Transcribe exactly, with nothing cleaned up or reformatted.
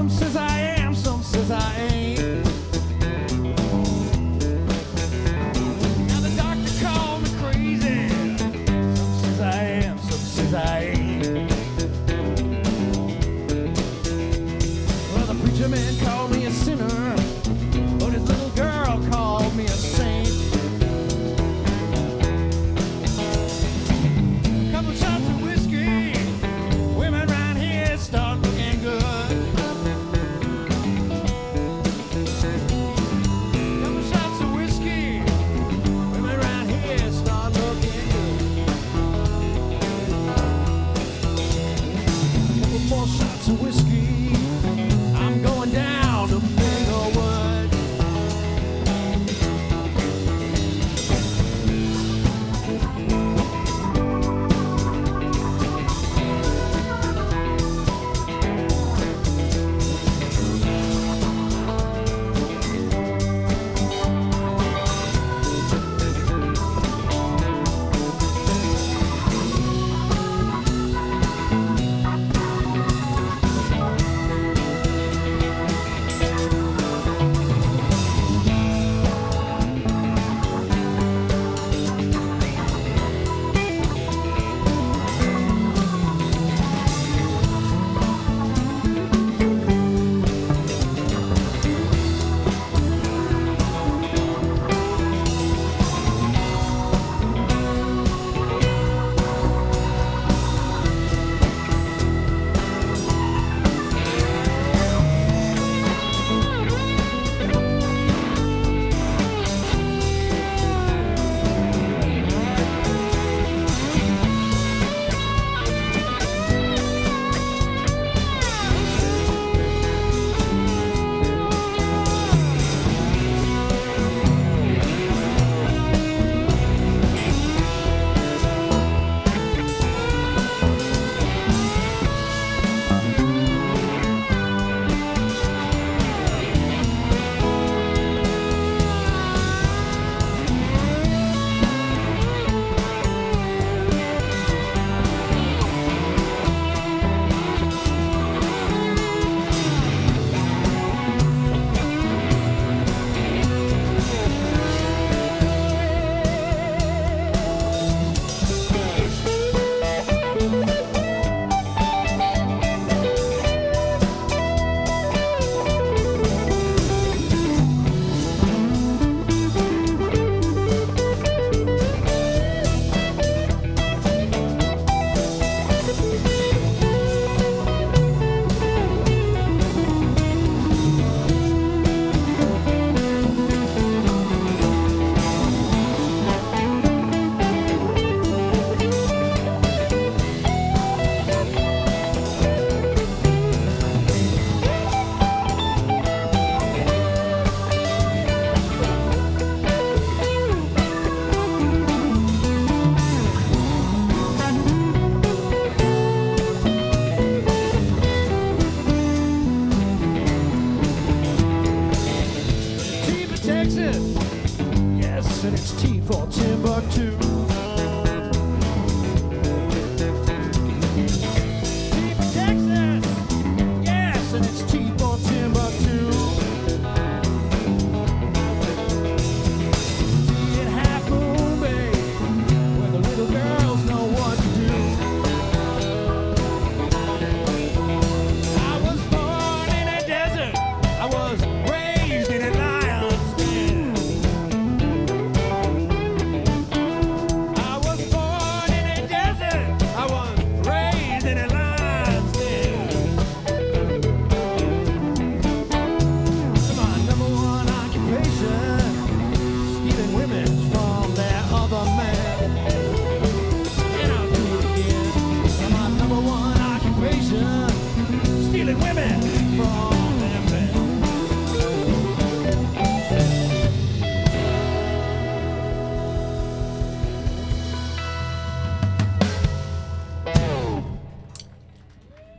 Some says I am, some says I ain't. Now the doctor called me crazy. Some says I am, some says I ain't. Well, the preacher man called me a sinner, but his little girl called me a saint. Couple shots of whiskey, women round here start looking good. Couple shots of whiskey, women round here start looking good. Couple more shots of whiskey, I'm going down to Minglewood. Texas, yes, and it's T for ten.